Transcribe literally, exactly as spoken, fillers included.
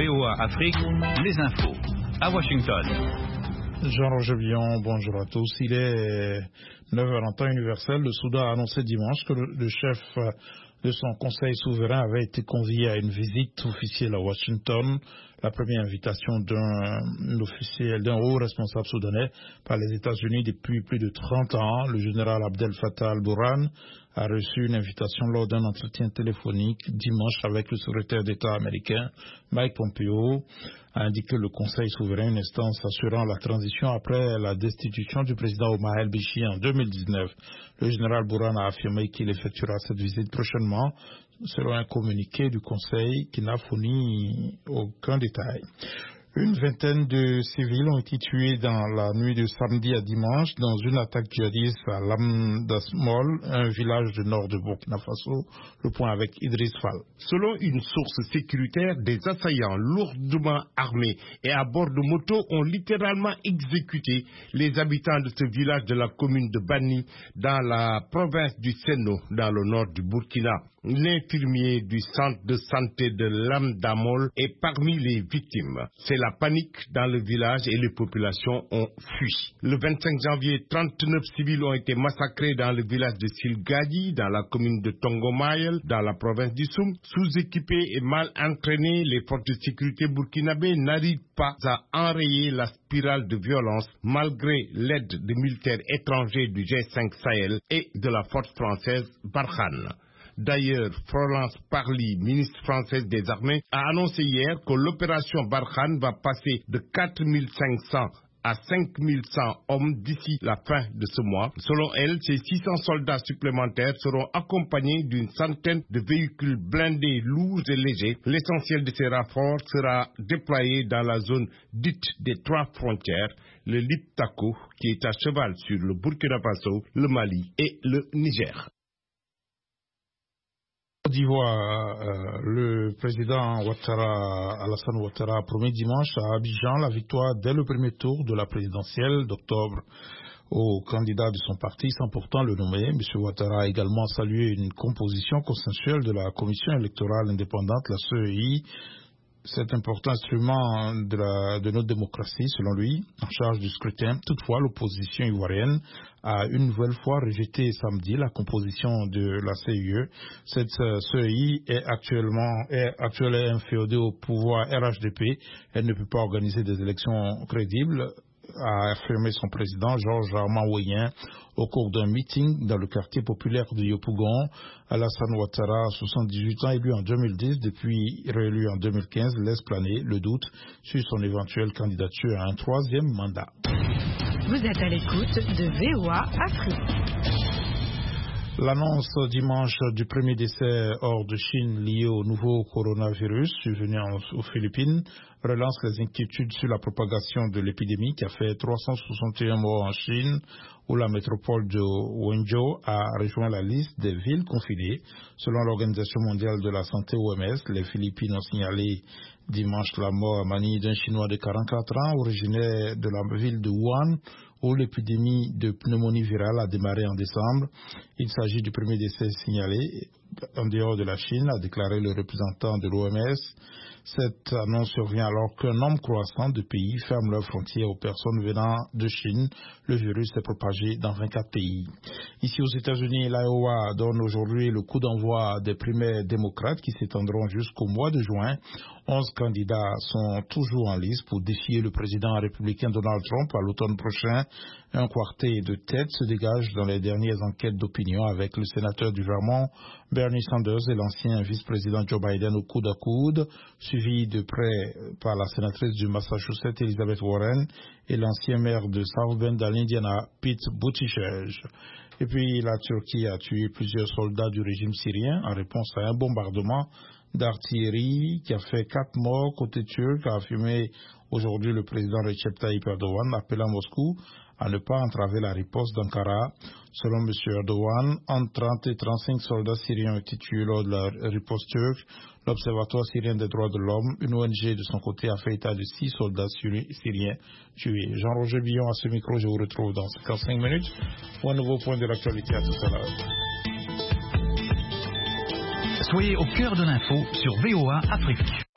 V O A Afrique, les infos. À Washington. Jean-Roger Billon, bonjour à tous. Il est neuf heures en temps universel. Le Soudan a annoncé dimanche que le, le chef de son conseil souverain avait été convié à une visite officielle à Washington. La première invitation d'un officiel, d'un haut responsable soudanais par les États-Unis depuis plus de trente ans. Le général Abdel Fattah al-Burhan a reçu une invitation lors d'un entretien téléphonique dimanche avec le secrétaire d'État américain Mike Pompeo, a indiqué le Conseil souverain, une instance assurant la transition après la destitution du président Omar el-Béchir en deux mille dix-neuf. Le général Burhan a affirmé qu'il effectuera cette visite prochainement, selon un communiqué du Conseil qui n'a fourni aucun détail. Une vingtaine de civils ont été tués dans la nuit de samedi à dimanche dans une attaque djihadiste à Lamdasmol, un village du nord de Burkina Faso. Le point avec Idriss Fall. Selon une source sécuritaire, des assaillants lourdement armés et à bord de motos ont littéralement exécuté les habitants de ce village de la commune de Bani dans la province du Seno, dans le nord du Burkina. L'infirmier du centre de santé de Lamdamol est parmi les victimes. C'est la panique dans le village et les populations ont fui. Le vingt-cinq janvier, trente-neuf civils ont été massacrés dans le village de Silgadi, dans la commune de Tongomayel, dans la province du Soum. Sous-équipés et mal entraînés, les forces de sécurité burkinabées n'arrivent pas à enrayer la spirale de violence malgré l'aide de militaires étrangers du G cinq Sahel et de la force française Barkhane. D'ailleurs, Florence Parly, ministre française des Armées, a annoncé hier que l'opération Barkhane va passer de quatre mille cinq cents à cinq mille cent hommes d'ici la fin de ce mois. Selon elle, ces six cents soldats supplémentaires seront accompagnés d'une centaine de véhicules blindés lourds et légers. L'essentiel de ces renforts sera déployé dans la zone dite des trois frontières, le Liptako, qui est à cheval sur le Burkina Faso, le Mali et le Niger. Côte d'Ivoire, euh, le président Ouattara, Alassane Ouattara a promis dimanche à Abidjan la victoire dès le premier tour de la présidentielle d'octobre au candidat de son parti sans pourtant le nommer. M. Ouattara a également salué une composition consensuelle de la commission électorale indépendante, la C E I, cet important instrument de, la, de notre démocratie, selon lui, en charge du scrutin. Toutefois, l'opposition ivoirienne a une nouvelle fois rejeté samedi la composition de la C I E. Cette C E I est actuellement est actuellement inféodée au pouvoir R H D P. Elle ne peut pas organiser des élections crédibles, a affirmé son président Georges Armand Ouéien au cours d'un meeting dans le quartier populaire de Yopougon. Alassane Ouattara, soixante-dix-huit ans, élu en deux mille dix, depuis réélu en deux mille quinze, laisse planer le doute sur son éventuelle candidature à un troisième mandat. Vous êtes à l'écoute de V O A Afrique. L'annonce dimanche du premier décès hors de Chine lié au nouveau coronavirus survenu aux Philippines relance les inquiétudes sur la propagation de l'épidémie qui a fait trois cent soixante et un morts en Chine, où la métropole de Wenzhou a rejoint la liste des villes confinées. Selon l'Organisation mondiale de la santé O M S, les Philippines ont signalé dimanche la mort à Manille d'un Chinois de quarante-quatre ans, originaire de la ville de Wuhan, où l'épidémie de pneumonie virale a démarré en décembre. Il s'agit du premier décès signalé en dehors de la Chine, a déclaré le représentant de l'O M S. Cette annonce survient alors qu'un nombre croissant de pays ferment leurs frontières aux personnes venant de Chine. Le virus s'est propagé dans vingt-quatre pays. Ici aux États-Unis, l'Iowa donne aujourd'hui le coup d'envoi des primaires démocrates qui s'étendront jusqu'au mois de juin. Onze candidats sont toujours en lice pour défier le président républicain Donald Trump à l'automne prochain. Un quartet de tête se dégage dans les dernières enquêtes d'opinion avec le sénateur du Vermont, Bernie Sanders, et l'ancien vice-président Joe Biden au coude à coude, suivi de près par la sénatrice du Massachusetts, Elizabeth Warren, et l'ancien maire de South Bend dans l'Indiana, Pete Buttigieg. Et puis la Turquie a tué plusieurs soldats du régime syrien en réponse à un bombardement d'artillerie qui a fait quatre morts côté turc, a affirmé aujourd'hui le président Recep Tayyip Erdogan, appelant Moscou à ne pas entraver la riposte d'Ankara. Selon M. Erdogan, entre trente et trente-cinq soldats syriens ont été tués lors de la riposte turque. L'Observatoire syrien des droits de l'homme, une O N G de son côté, a fait état de six soldats syriens tués. Jean-Roger Billon à ce micro, je vous retrouve dans cinquante-cinq minutes pour un nouveau point de l'actualité. À tout à l'heure. Soyez au cœur de l'info sur V O A Afrique.